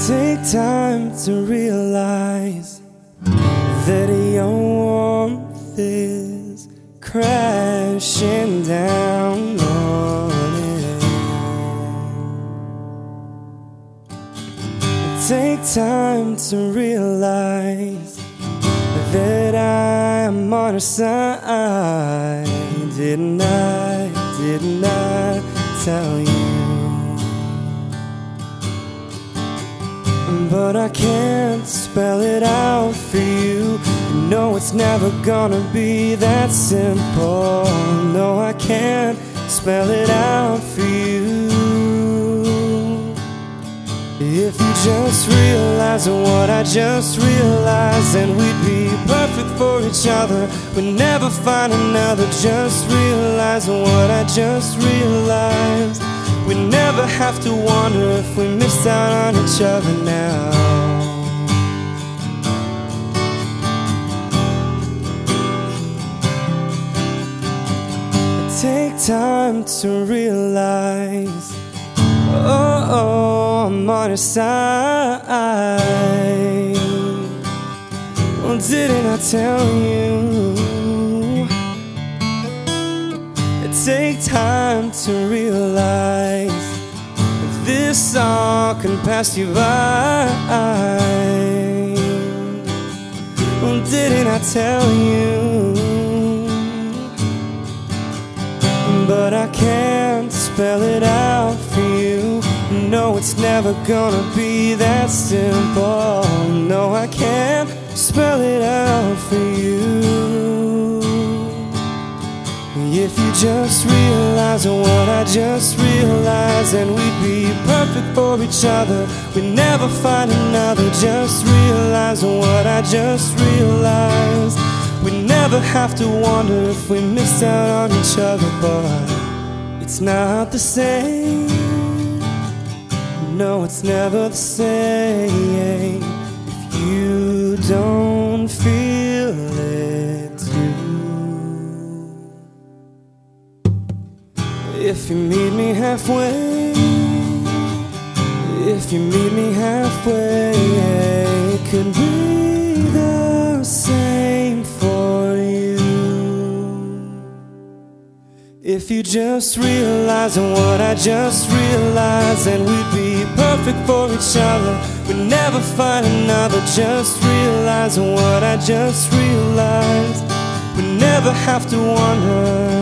Take time to realize that your warmth is crashing down on it. Take time to realize that I'm on her side. Didn't I tell you? But I can't spell it out for you. No, it's never gonna be that simple. No, I can't spell it out for you. If you just realize what I just realized, then we'd be perfect for each other. We'd never find another. Just realize what I just realized. We'd never have to wonder if we missed out on each other now. Take time to realize, oh, I'm on your side. Well, didn't I tell you? Take time to realize this song can pass you by. Well, didn't I tell you? But I can't spell it out for you. No, it's never gonna be that simple. No, I can't spell it out for you. If you just realize what I just realized, then we'd be perfect for each other. We'd never find another. Just realize what I just realized. We'd never have to wonder if we missed out on each other. But it's not the same. No, it's never the same if you don't feel it too. If you meet me halfway, if you meet me halfway, it could be the same for you. If you just realize what I just realized, then we'd be perfect for each other. We'd never find another. Just realize what I just realized. We'd never have to wonder